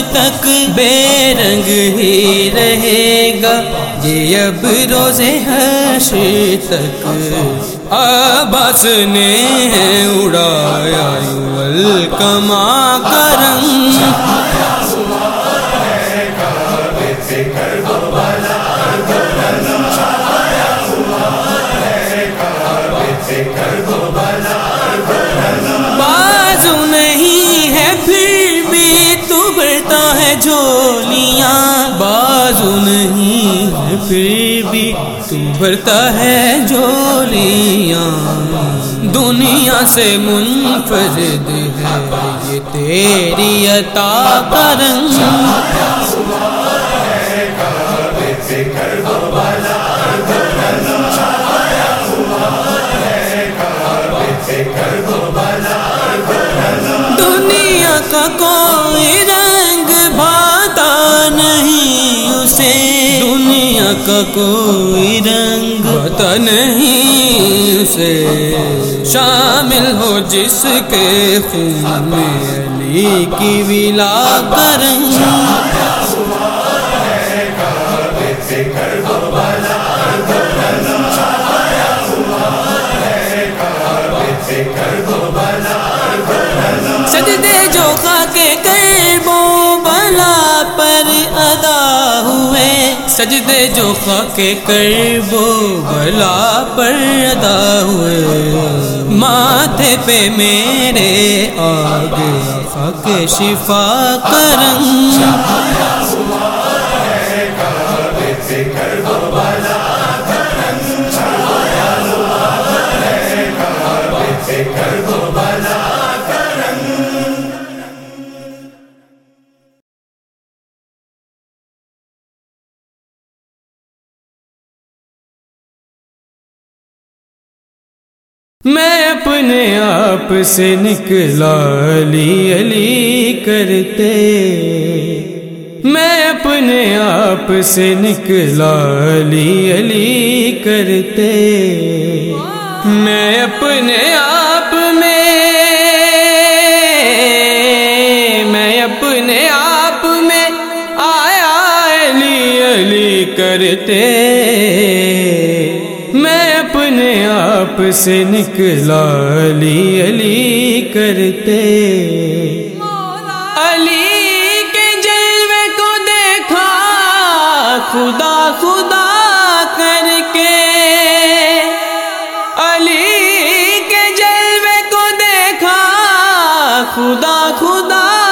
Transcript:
تک بے رنگ ہی رہے گا یہ اب روز حشر تک۔ عباس نے اڑایا یوں الکما کا رنگ، بازو نہیں ہے پھر بھی تو بھرتا ہے جھولیاں، بازو نہیں ہے پھر بھی تو بھرتا ہے جھولیاں، دنیا سے منفرد ہے یہ تیری عطا کا رنگ۔ دنیا کا کوئی رنگ بھاتا نہیں اسے، دنیا کا کوئی رنگ بھاتا نہیں اسے، شامل ہو جس کے خون میں علی کی ولا کا رنگ۔ سجدے جو خاک کرب و بلا پر ادا ہوئے، سجدے جو خاک کرب و بلا پر ادا ہوئے، ماتھے پہ میرے آ گیا خاک شفا کا رنگ۔ میں اپنے آپ سے نکلا علی علی کرتے، میں اپنے آپ سے نکلا علی علی کرتے، میں اپنے آپ میں آیا علی علی کرتے، میں اپنے آپ سے نکلا علی علی کرتے، علی کے جلوے کو دیکھا خدا خدا کر کے، علی کے جلوے کو دیکھا خدا